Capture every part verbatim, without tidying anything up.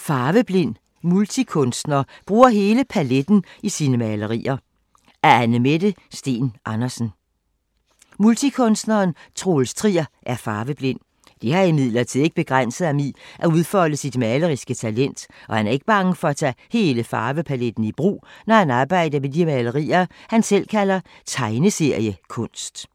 farveblind multikunstner bruger hele paletten i sine malerier. Af Anne-Mette Steen Andersen. Multikunstneren Troels Trier er farveblind. Det har imidlertid ikke begrænset ham i at udfolde sit maleriske talent, og han er ikke bange for at tage hele farvepaletten i brug, når han arbejder med de malerier, han selv kalder tegneseriekunst.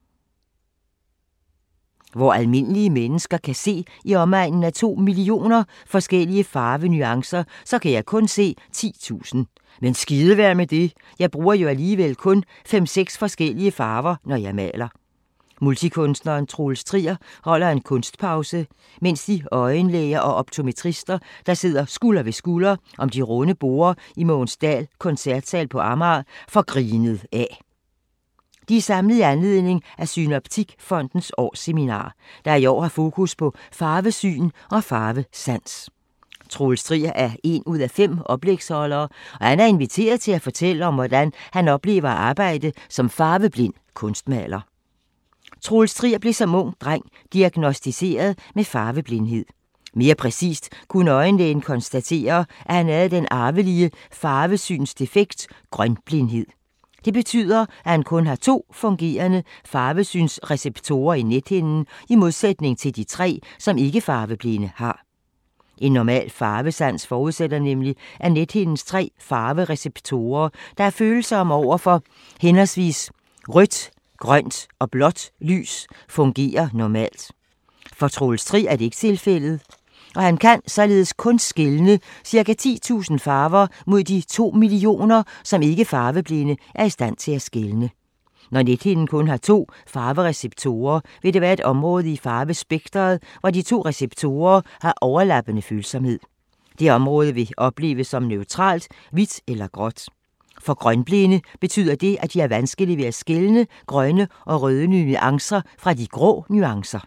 Hvor almindelige mennesker kan se i omegnen af to millioner forskellige farvenuancer, så kan jeg kun se ti tusind. Men skide være med det, jeg bruger jo alligevel kun fem seks forskellige farver, når jeg maler. Multikunstneren Troels Trier holder en kunstpause, mens de øjenlæger og optometrister, der sidder skulder ved skulder om de runde borde i Mogens Dahl koncertsal på Amager, får grinet af. De er samlet i anledning af Synoptikfondens årsseminar, der i år har fokus på farvesyn og farvesans. Troels Trier er en ud af fem oplægsholdere, og han er inviteret til at fortælle om, hvordan han oplever at arbejde som farveblind kunstmaler. Troels Trier blev som ung dreng diagnosticeret med farveblindhed. Mere præcist kunne øjenlægen konstatere, at han havde den arvelige farvesynsdefekt grønblindhed. Det betyder, at han kun har to fungerende farvesynsreceptorer i nethinden, i modsætning til de tre, som ikke farveblinde har. En normal farvesans forudsætter nemlig, at nethindens tre farvereceptorer, der er følsomme over for henholdsvis rødt, grønt og blåt lys, fungerer normalt. For Troels Trier er det ikke tilfældet, og han kan således kun skelne ca. ti tusind farver mod de to millioner, som ikke farveblinde er i stand til at skelne. Når nethinden kun har to farvereceptorer, vil det være et område i farvespektret, hvor de to receptorer har overlappende følsomhed. Det område vil opleves som neutralt, hvidt eller gråt. For grønblinde betyder det, at de er vanskelige ved at skelne grønne og røde nuancer fra de grå nuancer.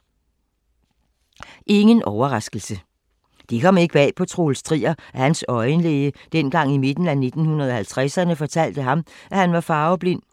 Ingen overraskelse. Det kom ikke bag på Troels Trier, at hans øjenlæge dengang i midten af nitten halvtredserne fortalte ham, at han var farveblind.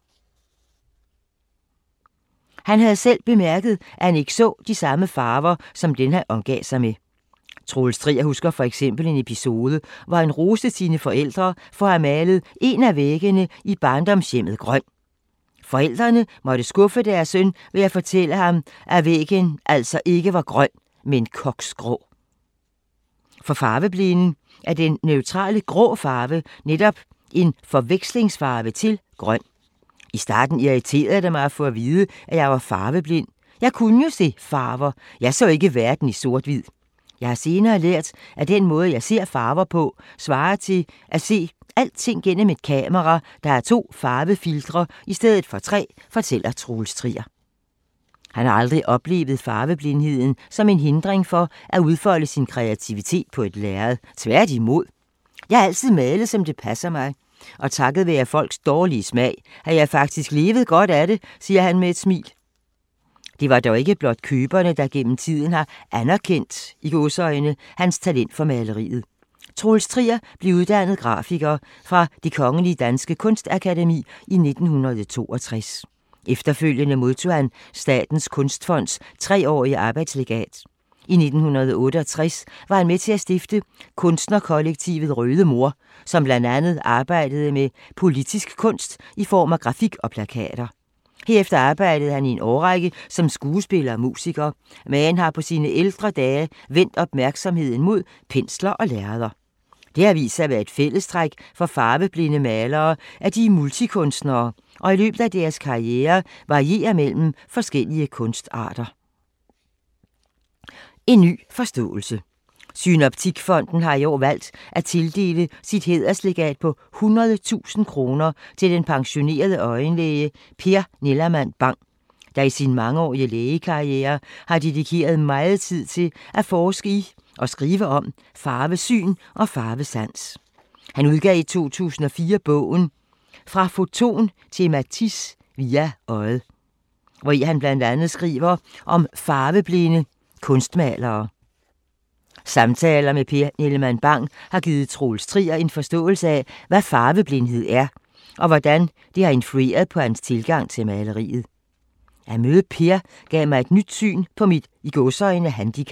Han havde selv bemærket, at han ikke så de samme farver, som den han omgav sig med. Troels Trier husker for eksempel en episode, hvor han roste sine forældre for at have malet en af væggene i barndomshjemmet grøn. Forældrene måtte skuffe deres søn ved at fortælle ham, at væggen altså ikke var grøn, men koksgrå. For farveblinde er den neutrale grå farve netop en forvekslingsfarve til grøn. I starten irriterede det mig at få at vide, at jeg var farveblind. Jeg kunne jo se farver. Jeg så ikke verden i sort-hvid. Jeg har senere lært, at den måde, jeg ser farver på, svarer til at se alting gennem et kamera, der har to farvefiltre i stedet for tre, fortæller Troels Trier. Han har aldrig oplevet farveblindheden som en hindring for at udfolde sin kreativitet på et lærred. Tværtimod. Jeg har altid malet, som det passer mig. Og takket være folks dårlige smag, har jeg faktisk levet godt af det, siger han med et smil. Det var dog ikke blot køberne, der gennem tiden har anerkendt i gåseøjne hans talent for maleriet. Troels Trier blev uddannet grafiker fra Det Kongelige Danske Kunstakademi i nitten toogtres. Efterfølgende modtog han Statens Kunstfonds treårige arbejdslegat. I nitten otteogtres var han med til at stifte kunstnerkollektivet Røde Mor, som blandt andet arbejdede med politisk kunst i form af grafik og plakater. Herefter arbejdede han i en årrække som skuespiller og musiker, men han har på sine ældre dage vendt opmærksomheden mod pensler og lærreder. Det har vist sig at være et fællestræk for farveblinde malere, at de er multikunstnere, og i løbet af deres karriere varierer mellem forskellige kunstarter. En ny forståelse. Synoptikfonden har i år valgt at tildele sit hæderslegat på hundrede tusind kroner til den pensionerede øjenlæge Per Nellermann Bang, der i sin mangeårige lægekarriere har dedikeret meget tid til at forske i og skrive om farvesyn og farvesans. Han udgav i to tusind og fire bogen Fra foton til Matisse via øjet, hvori han blandt andet skriver om farveblinde kunstmalere. Samtaler med Per Nellermann Bang har givet Troels Trier en forståelse af, hvad farveblindhed er, og hvordan det har influeret på hans tilgang til maleriet. At møde Per gav mig et nyt syn på mit i gåseøjne handicap.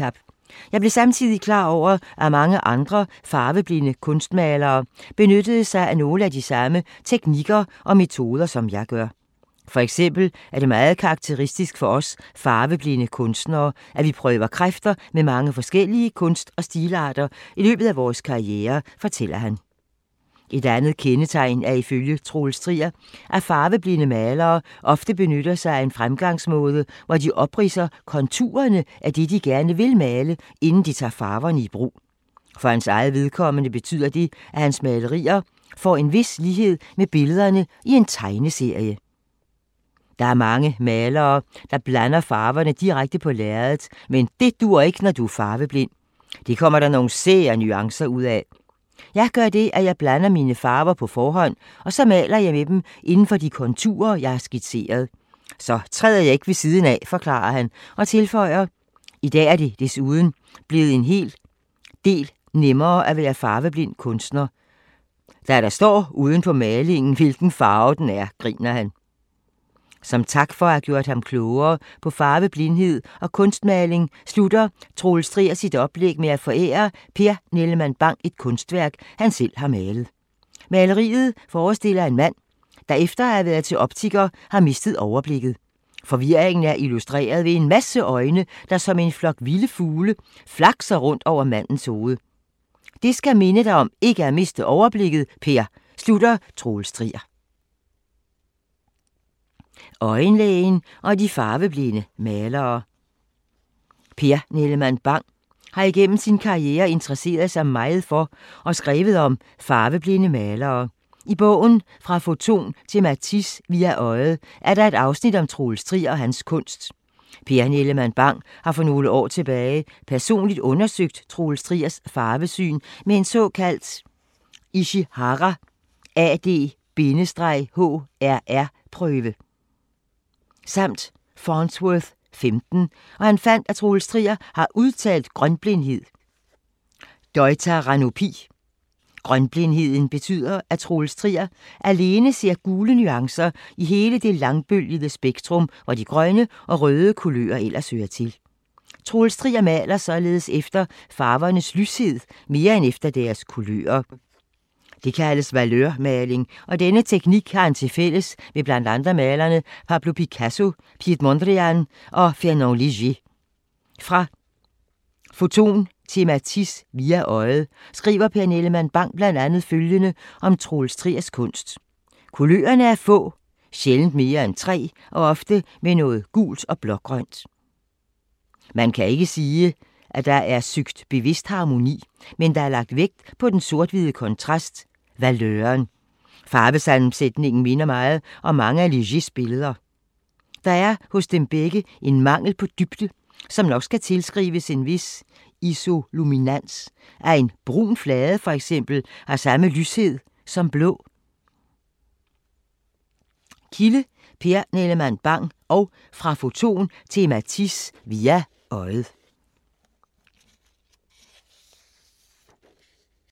Jeg blev samtidig klar over, at mange andre farveblinde kunstmalere benyttede sig af nogle af de samme teknikker og metoder, som jeg gør. For eksempel er det meget karakteristisk for os farveblinde kunstnere, at vi prøver kræfter med mange forskellige kunst- og stilarter i løbet af vores karriere, fortæller han. Et andet kendetegn er ifølge Troels Trier, at farveblinde malere ofte benytter sig af en fremgangsmåde, hvor de opridser konturerne af det, de gerne vil male, inden de tager farverne i brug. For hans eget vedkommende betyder det, at hans malerier får en vis lighed med billederne i en tegneserie. Der er mange malere, der blander farverne direkte på lærredet, men det duer ikke, når du er farveblind. Det kommer der nogle sære nuancer ud af. Jeg gør det, at jeg blander mine farver på forhånd, og så maler jeg med dem inden for de konturer, jeg har skitseret. Så træder jeg ikke ved siden af, forklarer han, og tilføjer: I dag er det desuden blevet en hel del nemmere at være farveblind kunstner, da der står uden på malingen, hvilken farve den er, griner han. Som tak for at have gjort ham klogere på farveblindhed og kunstmaling, slutter Troels Trier sit oplæg med at forære Per Nellemann Bang et kunstværk, han selv har malet. Maleriet forestiller en mand, der efter at have været til optiker har mistet overblikket. Forvirringen er illustreret ved en masse øjne, der som en flok vilde fugle flakser rundt over mandens hoved. Det skal minde dig om ikke at miste overblikket, Per, slutter Troels Trier. Øjenlægen og de farveblinde malere. Per Nellemann Bang har igennem sin karriere interesseret sig meget for og skrevet om farveblinde malere. I bogen Fra foton til Matisse via øjet er der et afsnit om Troels Trier og hans kunst. Per Nellemann Bang har for nogle år tilbage personligt undersøgt Troels Triers farvesyn med en såkaldt Ishihara A D H R R-prøve samt Farnsworth femten, og han fandt, at Troels Trier har udtalt grønblindhed. Deuteranopi. Grønblindheden betyder, at Troels Trier alene ser gule nuancer i hele det langbølgede spektrum, hvor de grønne og røde kulører ellers hører til. Troels Trier maler således efter farvernes lyshed mere end efter deres kulører. Det kaldes valørmaling, og denne teknik har han til fælles med blandt andre malerne Pablo Picasso, Piet Mondrian og Fernand Léger. Fra foton til Matisse via øjet skriver Per Nellemann Bang blandt andet følgende om Troels Triers kunst. Kulørerne er få, sjældent mere end tre, og ofte med noget gult og blågrønt. Man kan ikke sige, at der er søgt bevidst harmoni, men der er lagt vægt på den sort-hvide kontrast, valøren. Farvesammensætningen minder meget om mange af Légers billeder. Der er hos dem begge en mangel på dybde, som nok skal tilskrives en vis isoluminans, at en brun flade for eksempel har samme lyshed som blå. Kilde: Per Nellemann Bang og Fra foton til Matisse via øjet.